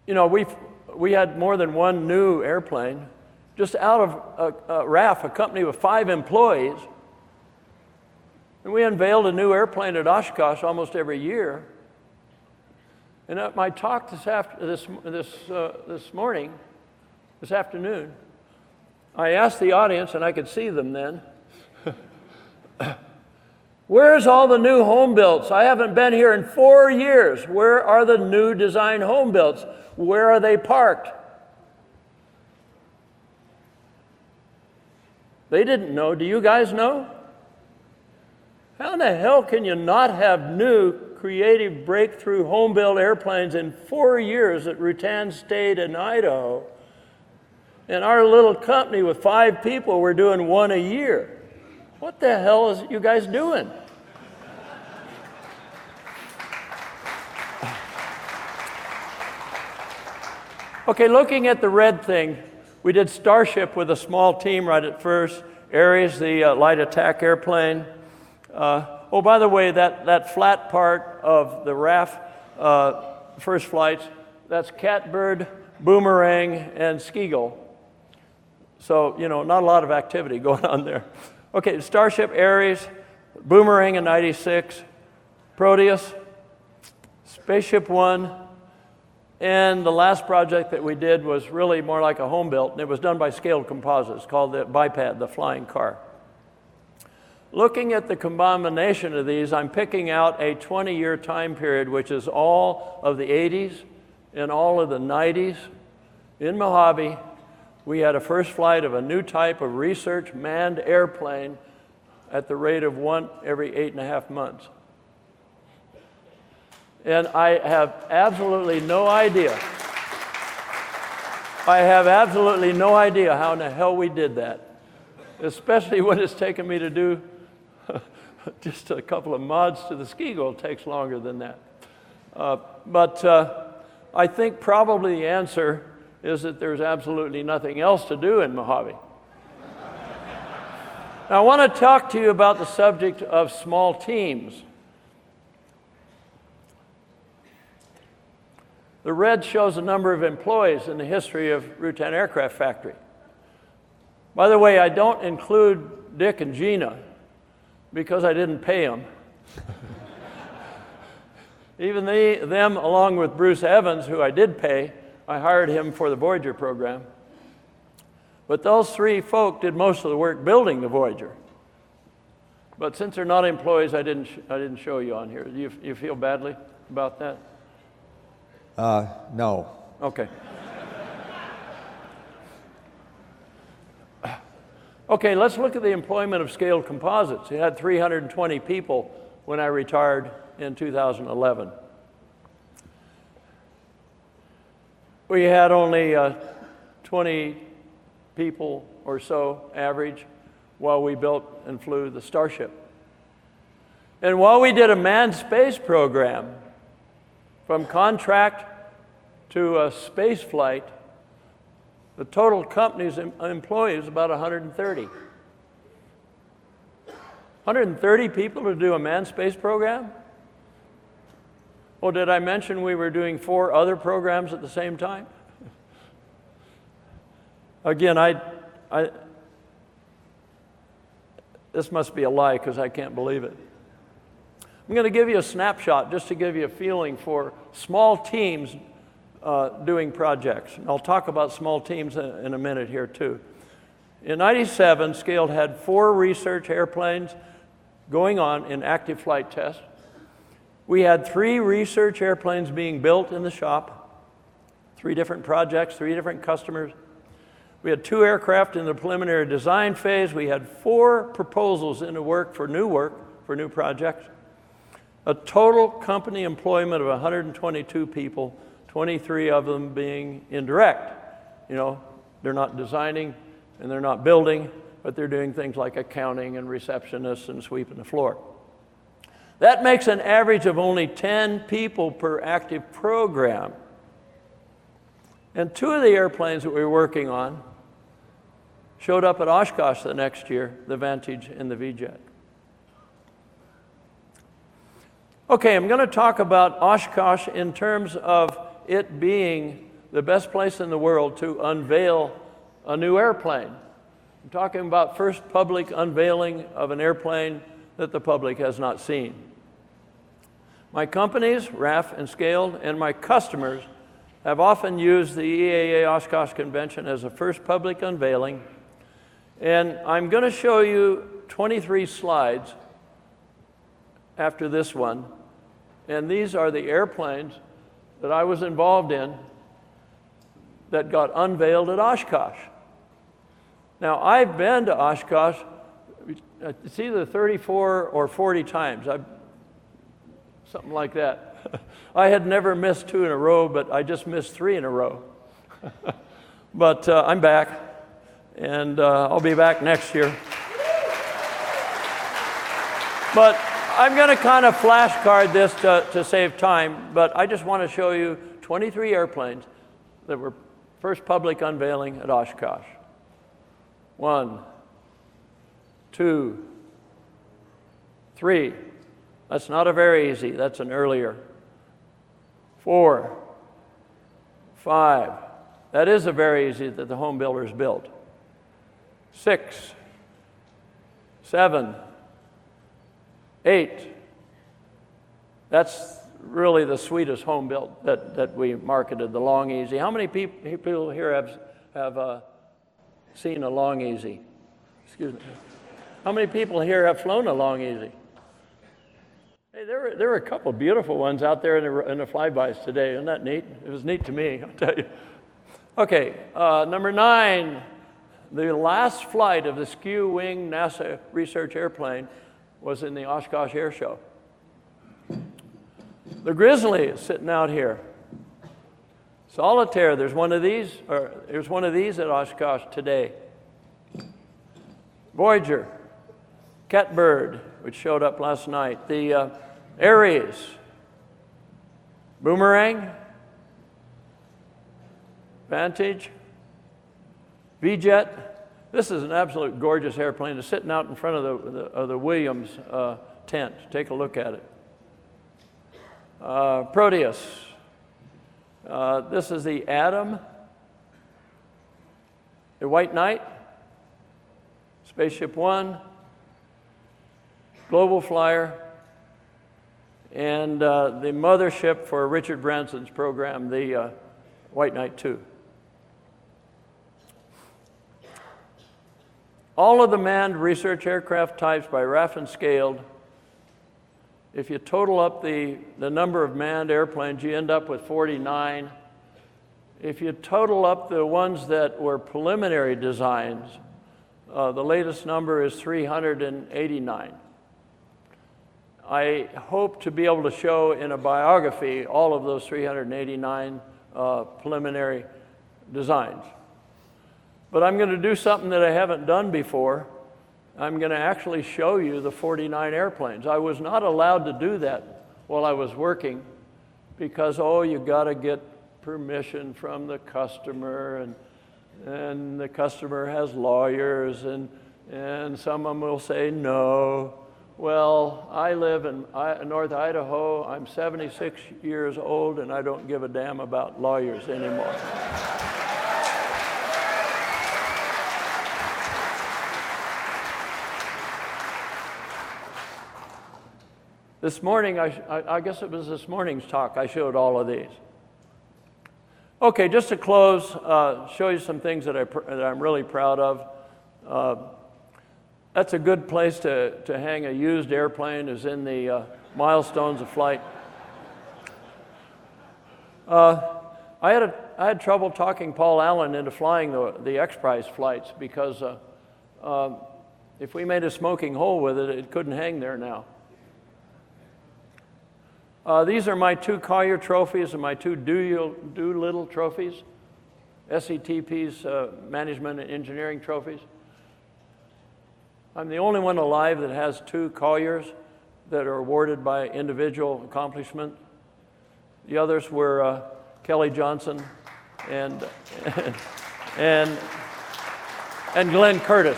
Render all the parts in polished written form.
You know, we had more than one new airplane. Just out of RAF, a company with 5 employees, and we unveiled a new airplane at Oshkosh almost every year. And at my talk this afternoon, I asked the audience, and I could see them then, where's all the new home builds? I haven't been here in 4 years. Where are the new design home builds? Where are they parked? They didn't know. Do you guys know? How in the hell can you not have new, creative, breakthrough home-built airplanes in 4 years at Rutan State in Idaho? And our little company with 5 people, we're doing 1 a year. What the hell is you guys doing? Okay, looking at the red thing, we did Starship with a small team right at first. Ares, the light attack airplane. Oh, by the way, that flat part of the RAF first flights, that's Catbird, Boomerang, and Skeagle. So, you know, not a lot of activity going on there. Okay, Starship, Ares, Boomerang in '96, Proteus, Spaceship One, and the last project that we did was really more like a home built, and it was done by Scaled Composites, called the Biped, the flying car. Looking at the combination of these, I'm picking out a 20-year time period, which is all of the 80s and all of the 90s. In Mojave, we had a first flight of a new type of research manned airplane at the rate of 1 every 8.5 months. And I have absolutely no idea. I have absolutely no idea how in the hell we did that, especially when it's taken me to do just a couple of mods to the Skeagle. It takes longer than that. But I think probably the answer is that there's absolutely nothing else to do in Mojave. Now, I want to talk to you about the subject of small teams. The red shows the number of employees in the history of Rutan Aircraft Factory. By the way, I don't include Dick and Gina because I didn't pay them. Even them, along with Bruce Evans, who I did pay, I hired him for the Voyager program. But those 3 folk did most of the work building the Voyager. But since they're not employees, I didn't show you on here. Do you feel badly about that? No. Okay. Okay, let's look at the employment of Scaled Composites. It had 320 people when I retired in 2011. We had only 20 people or so average while we built and flew the Starship. And while we did a manned space program, from contract to a space flight, the total company's employees about 130. 130 people to do a manned space program? Well, did I mention we were doing 4 other programs at the same time? Again, this must be a lie because I can't believe it. I'm going to give you a snapshot just to give you a feeling for small teams doing projects. And I'll talk about small teams in a minute here too. In '97, Scaled had 4 research airplanes going on in active flight tests. We had 3 research airplanes being built in the shop, 3 different projects, 3 different customers. We had 2 aircraft in the preliminary design phase. We had 4 proposals in the work for new projects. A total company employment of 122 people, 23 of them being indirect. You know, they're not designing and they're not building, but they're doing things like accounting and receptionists and sweeping the floor. That makes an average of only 10 people per active program. And 2 of the airplanes that we were working on showed up at Oshkosh the next year, the Vantage and the V-Jet. Okay, I'm going to talk about Oshkosh in terms of it being the best place in the world to unveil a new airplane. I'm talking about first public unveiling of an airplane that the public has not seen. My companies, RAF and Scaled, and my customers have often used the EAA Oshkosh Convention as a first public unveiling, and I'm going to show you 23 slides after this one, and these are the airplanes that I was involved in that got unveiled at Oshkosh. Now, I've been to Oshkosh, it's either 34 or 40 times, something like that. I had never missed 2 in a row, but I just missed 3 in a row. But I'm back, and I'll be back next year. But I'm going to kind of flashcard this to save time, but I just want to show you 23 airplanes that were first public unveiling at Oshkosh. 1, 2, 3. That's not a very easy, that's an earlier. 4, 5. That is a very easy that the home builders built. 6, 7, 8. That's really the sweetest home built that we marketed, the Long Easy. How many people here have seen a Long Easy? Excuse me. How many people here have flown a Long Easy? Hey, there were a couple of beautiful ones out there in the flybys today. Isn't that neat? It was neat to me, I'll tell you. Okay, number 9, the last flight of the skew-wing NASA research airplane was in the Oshkosh Air Show. The Grizzly is sitting out here. Solitaire, there's one of these at Oshkosh today. Voyager, Catbird, which showed up last night. The Aries, Boomerang, Vantage, V-Jet. This is an absolute gorgeous airplane. It's sitting out in front of the Williams tent. Take a look at it. Proteus. This is the Atom, the White Knight, Spaceship One, Global Flyer, and the mothership for Richard Branson's program, the White Knight 2. All of the manned research aircraft types by RAF and Scaled, if you total up the number of manned airplanes, you end up with 49. If you total up the ones that were preliminary designs, the latest number is 389. I hope to be able to show in a biography all of those 389 preliminary designs. But I'm going to do something that I haven't done before. I'm going to actually show you the 49 airplanes. I was not allowed to do that while I was working because, you got to get permission from the customer, and the customer has lawyers, and some of them will say no. Well, I live in North Idaho. I'm 76 years old, and I don't give a damn about lawyers anymore. This morning, I guess it was this morning's talk, I showed all of these. Okay, just to close, show you some things that I'm really proud of. That's a good place to hang a used airplane, is in the milestones of flight. I had trouble talking Paul Allen into flying the X-Prize flights because if we made a smoking hole with it, it couldn't hang there now. These are my 2 Collier trophies and my 2 Doolittle trophies, SETP's management and engineering trophies. I'm the only one alive that has 2 Colliers that are awarded by individual accomplishment. The others were Kelly Johnson and Glenn Curtis.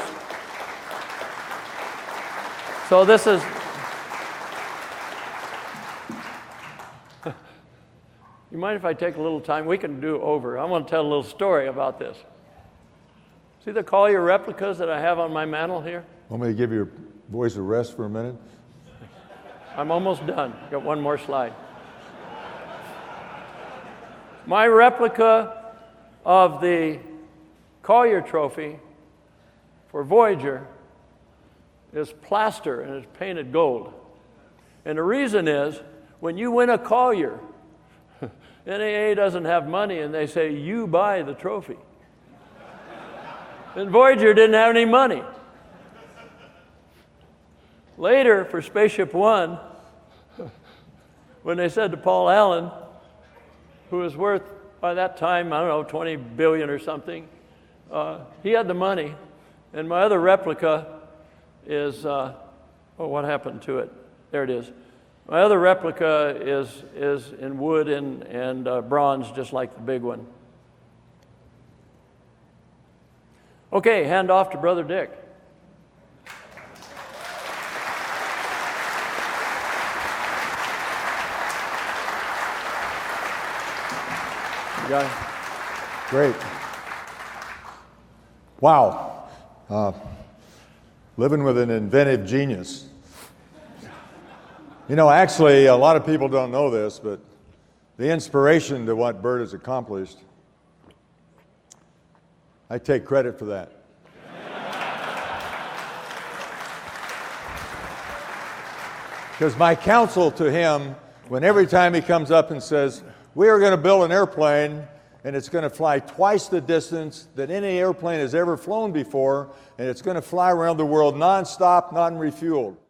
So this is, You mind if I take a little time? We can do over. I want to tell a little story about this. See the Collier replicas that I have on my mantle here? Want me to give your voice a rest for a minute? I'm almost done. Got one more slide. My replica of the Collier trophy for Voyager is plaster and it's painted gold. And the reason is, when you win a Collier, NAA doesn't have money and they say, you buy the trophy. And Voyager didn't have any money. Later, for Spaceship One, when they said to Paul Allen, who was worth, by that time, I don't know, 20 billion or something, he had the money. And my other replica is, what happened to it? There it is. My other replica is in wood and bronze, just like the big one. Okay, hand off to Brother Dick. You got it? Great. Wow. Living with an inventive genius. You know, actually, a lot of people don't know this, but the inspiration to what Bert has accomplished, I take credit for that. Because my counsel to him, when every time he comes up and says, we are going to build an airplane and it's going to fly twice the distance that any airplane has ever flown before, and it's going to fly around the world nonstop, non-refueled.